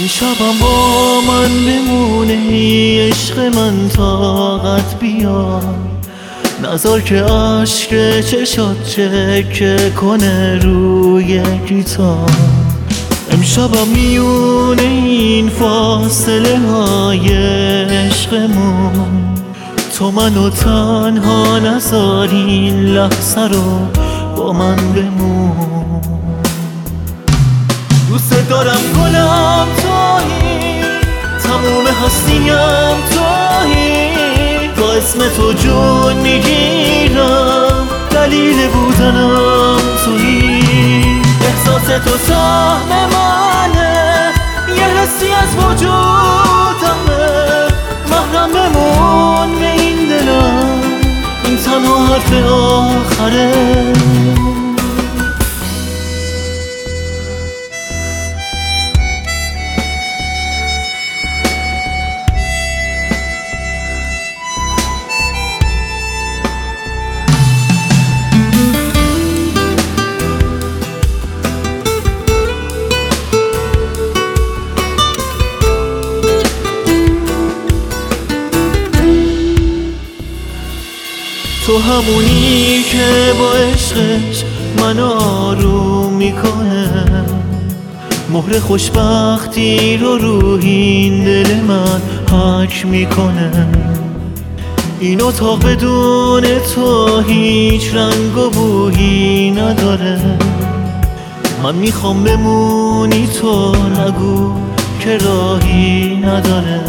امشبم با من بمونه ای عشق من طاقت بیا، نذار که عشق چشات چکه کنه روی گیتار. امشبم میونه این فاصله های عشقمون، تو منو تنها نذار این لحظه رو با من بمون. دوست دارم گلم تویی، تموم هستیم تویی، با اسم تو جون میگیرم، دلیل بودنم تویی. احساس تو سهم منه، یه حسی از وجودمه، محرم بمون به این دلم، این تنها حرف آخره. تو همونی که با عشقش منو آروم میکنه، مهر خوشبختی رو این دل من حک میکنه. این اتاق بدون تو هیچ رنگ و بویی نداره، من میخوام بمونی تو نگو که راهی نداره.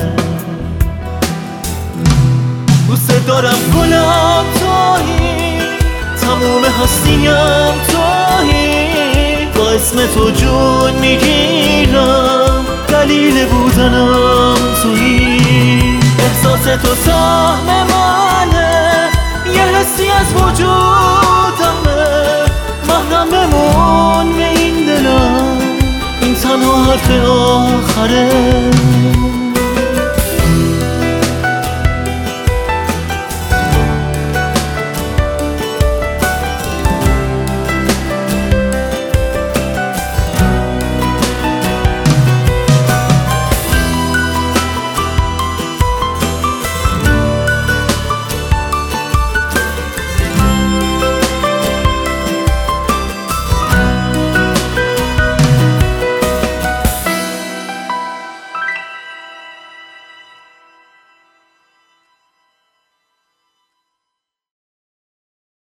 دوست دارم گلم تویی، تموم هستیم تویی، با اسم تو جون میگیرم، دلیل بودنم تویی. احساس تو سهم منه، یه حسی از وجودمه، محرم بمون به این دلم، این تنها حرف آخره.